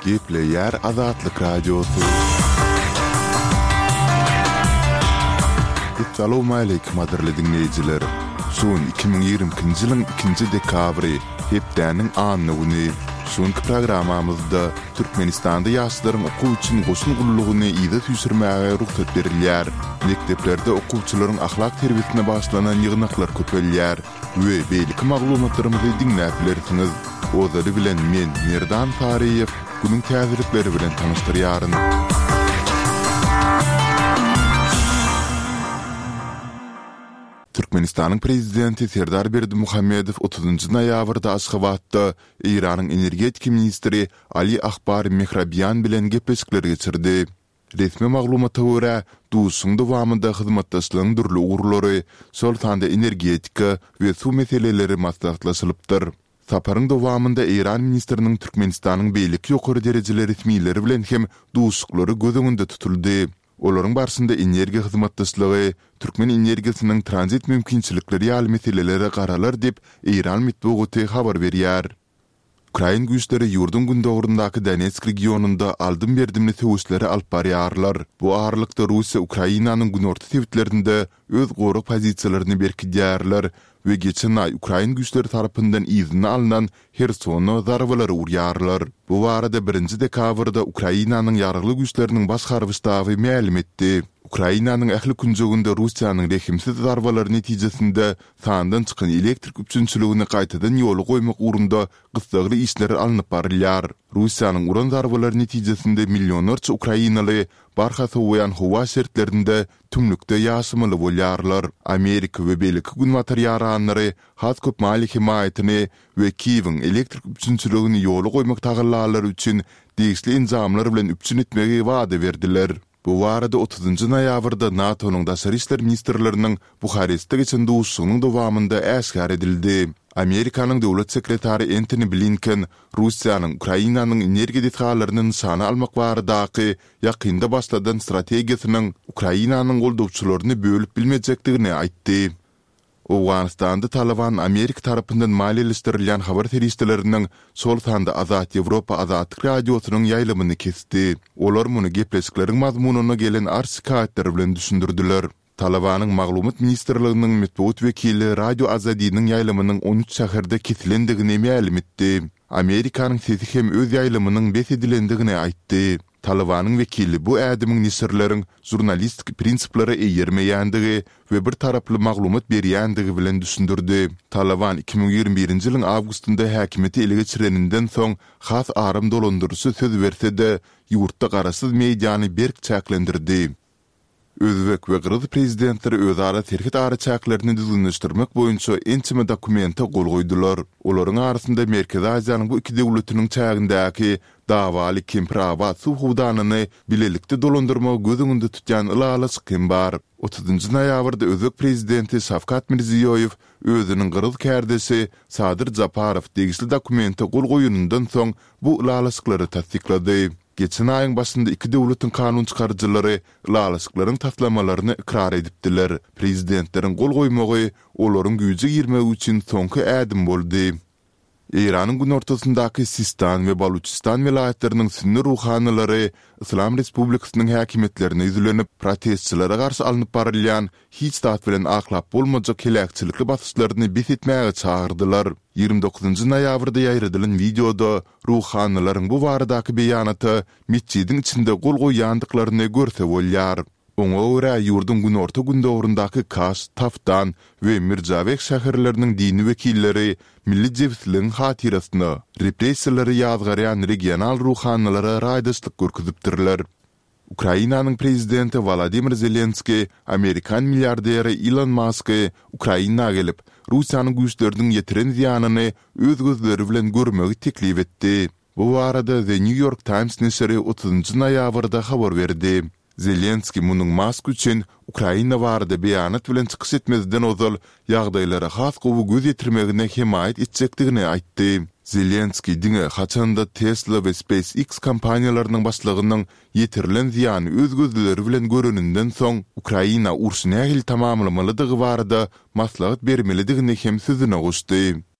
Gepleyer Azatlyk Radiosu. Assalamu alaykum adirli dinleyijiler. Şun 2020-nji ýylyň 2-nji dekabry hepdäniň anyny güni. Şonky programamyzda Türkmenistanda ýaşlaryň okuw üçin goşun gullugyny ýyda tüýsürmäge ruhsat berilýär. Mekteplerde okuwçylaryň ahlak terbiyesine başlanan ýygnaklar köpelýär we beýlik maglumatlarymyzy dinläp bilersiňiz. Ozary bilen men Merdan Tariýew günüň täzelikleri bilen tanyşdyrýaryn. Türkmenistanyň prezidenti Serdar Berdimuhammedow 30-njy noýabrda Aşgabatda Iranyň energetika ministri Ali Akbar Mehrabyan bilen gepleşikler geçirdi. Resmi maglumata görä, duşuň dowamında hyzmatdaşlygyň durly urlary, şol tanda energetika we su meseleleri maslahatlaşylypdyr. Saparyň dowamında Iran ministriniň Türkmenistanyň beýlik ýokary derejeler resmiýetleri bilen hem duşuklary göz öňünde tutuldy. Olaryň barşynda energiýa hyzmatdaşlygy, Türkmen energiýasynyň transit mümkinçilikleri ýaly meseleleri garalar dep Iran mitbugaty habar berýär. Ukraina güýçleri ýurdun gündogrundaky Donetsk regionunda aldym berdimli töwüşleri alyp barýarlar. Bu aralykda Russiýa Ukrainanyň günorta tewitlerinde öz goru pozisiýalaryny berkidýärler we geçen ay Ukraina güýçleri tarapyndan izni alynan Hersona zarbalary urýarlar. Bu barada 1-nji dekabrda Ukrainanyň ýaragly güýçleriniň başgarwy ştaby ma'lum etdi. Ukrainanyň ähli künjeginde Russiýanyň rehimsiz zarbalary netijesinde sandan çykan elektrik üçinçiligini gaýtadan ýoly goýmak urunda gysgaly işler alınıp barylýar. Russiýanyň uran zarbalary netijesinde millionlarça Ukrainaly barha sowayan howa şertlerinde tümlükde ýaşamaly bolýarlar. Amerika we beýlik gün materiýalanlary has köp mali himayatyny we Kiýewiň elektrik üçinçiligini ýoly goýmak tagallalary üçin degişli inzamlar bilen üçin etmegi wada berdiler. Bu barada 30-njy noýabrda NATO'nyň daşary işler ministrleriniň Buharestde geçen duşugynyň dowamında äşgär edildi. Amerikanyň dowlat sekretary Antony Blinken Russiýanyň Ukrainanyň energiýa detgallaryny sana almak baradaky ýakynda başladan strategiýasynyň Ukrainanyň goldawçylaryny bölüp bilmejekdigini aýtdy. Owganistanda Taliban Amerika tarapyndan maliýeleşdirilýän habar teristleriniň sol tanda Azat Ýewropa Azatlyk radiosynyň ýaýlymyny kesdi. Olar muny gepleşikleriň mazmunyna gelen arşikaýetler bilen düşündirdiler. Talabanyň maglumat ministrliginiň metbuat wekili Radio Azadynyň ýaýlymynyň 13 şäherde kesilendigini ma'lum etdi. Amerikanyň sesi hem öz ýaýlymynyň besedilendigini aýtdy. Talabanyň wekili bu ädimiň nisirleriň jurnalistik prinsiplere eýermeýändigi we bir taraply maglumat berýändigi bilen düşündirdi. Talaban 2021-nji ýylyň awgustynda häkimeti ele geçireninden soň has arym dolandyrysy söz berse-de ýurtda garasyz mediany berk çäklendirdi. Özbek we Gürüz prezidentleri özara terhit araçaklaryny düzgünleşdirmek boýunça ençime dokumenta gol goýdular. Olaryň arasynda Merkezi Aziýanyň bu iki döwletiniň çägindäki dawaly kempraba suhudanyny bilelikde dolandyrma göz öňünde tutýan ýalasy kim bar. 30-njy noýabrda Özbek prezidenti Şavkat Mirziýoýew özüniň Gürüz kärdesi Sadyr Japarow degişli dokumenta gol goýunundan soň bu ýalasyklary tasdiklady. Geçen ayın başında iki döwletiň kanun çykarjylary ýalasyklaryň taslamalaryny ikrar edipdiler. Prezidentlerin gol goýmagy olaryň güýje girmek üçin soňky ädim boldy. Iranyň günortasyndaky Sistan we Baluchistan welaýetleriniň sünni ruhanylary Islam Respublikasynyň häkimetlerine ýüzlenip protestçilere garşy alınıp barylýan hiç tat bilen aklap bolmajak kelekçilikli basyşlaryny besitmäge çağırdylar. 29-njy noýabrda ýaýradylan videoda ruhanylaryň bu baradaky beýanaty mescidiň içinde gol goýandyklaryny görse bolýar. Oňa görä ýurdun günorta gündogrundaky Kaş, Taftan we Mirjabek şäherleriniň dini wekilleri milli jewsliň hatirasyny, repressiýalary ýazgarýan regional ruhanylary raýdaşlyk görkezipdirler. Ukrainanyň prezidenti Volodymyr Zelenski, Amerikan milliarderi Elon Musk'y Ukrainaga gelip Russiýanyň güýçleriniň ýetiren ziýanyny öz gözleri bilen görmegi teklip etdi. Bu barada The New York Times nesiri 30-njy noýabrda habar berdi. Zelenski munyň Moskw üçin Ukraina barada beýanat bilen çykyş etmezden ozal ýagdaýlara has gowy göz ýetirmegine himayet etjekdigini aýtdy. Zelenski diňe haçanda Tesla we SpaceX kompaniýalarynyň başlygynyň ýetirilen ziýany öz gözleri bilen göreninden soň Ukraina urşuny tamamlamalydygy barada maslahat bermelidigini hem sözüne goşdy.